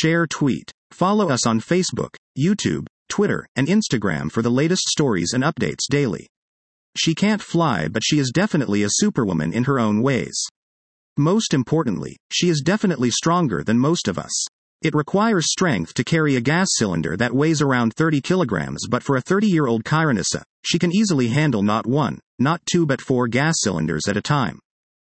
share, tweet. Follow us on Facebook, YouTube, Twitter, and Instagram for the latest stories and updates daily. She can't fly, but she is definitely a superwoman in her own ways. Most importantly, she is definitely stronger than most of us. It requires strength to carry a gas cylinder that weighs around 30 kilograms, but for a 30-year-old Kaironisa, she can easily handle not one, not two, but 4 gas cylinders at a time.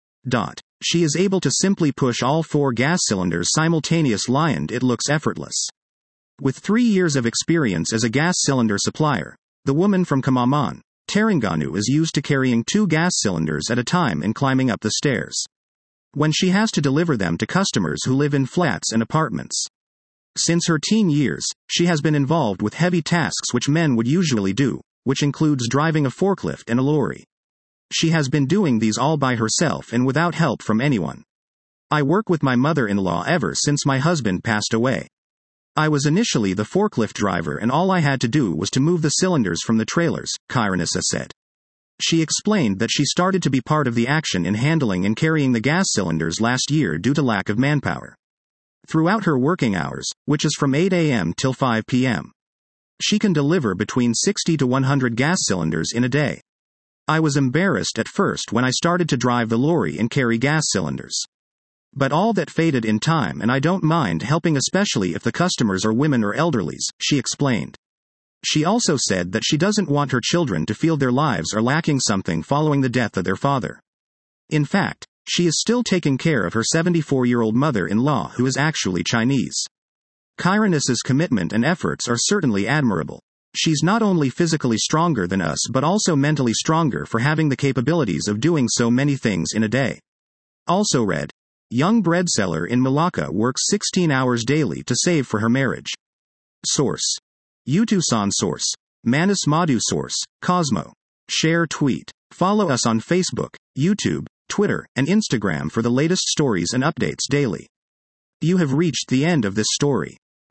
She is able to simply push all 4 gas cylinders simultaneously, and it looks effortless. With 3 years of experience as a gas cylinder supplier, the woman from Kamaman, Terengganu is used to carrying 2 gas cylinders at a time and climbing up the stairs when she has to deliver them to customers who live in flats and apartments. Since her teen years, she has been involved with heavy tasks which men would usually do, which includes driving a forklift and a lorry. She has been doing these all by herself and without help from anyone. I work with my mother-in-law ever since my husband passed away. I was initially the forklift driver and all I had to do was to move the cylinders from the trailers, Kaironisa said. She explained that she started to be part of the action in handling and carrying the gas cylinders last year due to lack of manpower. Throughout her working hours, which is from 8 a.m. till 5 p.m., she can deliver between 60 to 100 gas cylinders in a day. I was embarrassed at first when I started to drive the lorry and carry gas cylinders. But all that faded in time, and I don't mind helping, especially if the customers are women or elderlies, she explained. She also said that she doesn't want her children to feel their lives are lacking something following the death of their father. In fact, she is still taking care of her 74-year-old mother-in-law who is actually Chinese. Kaironisa's commitment and efforts are certainly admirable. She's not only physically stronger than us but also mentally stronger for having the capabilities of doing so many things in a day. Also read, young bread seller in Malacca works 16 hours daily to save for her marriage. Source: Yutusan. Source: Manis Madhu. Source: Cosmo. Share, tweet. Follow us on Facebook, YouTube, Twitter, and Instagram for the latest stories and updates daily. You have reached the end of this story.